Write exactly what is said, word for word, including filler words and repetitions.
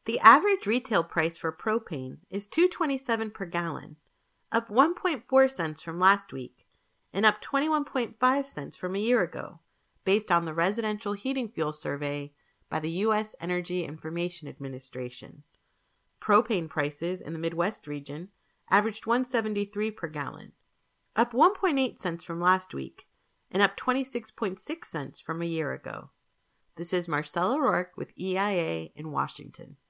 The average retail price for propane is two dollars and twenty-seven cents per gallon, up one point four cents from last week and up twenty-one point five cents from a year ago, based on the Residential Heating Fuel Survey by the U S Energy Information Administration. Propane prices in the Midwest region averaged one dollar and seventy-three cents per gallon, up one point eight cents from last week and up twenty-six point six cents from a year ago. This is Marcella Rourke with E I A in Washington.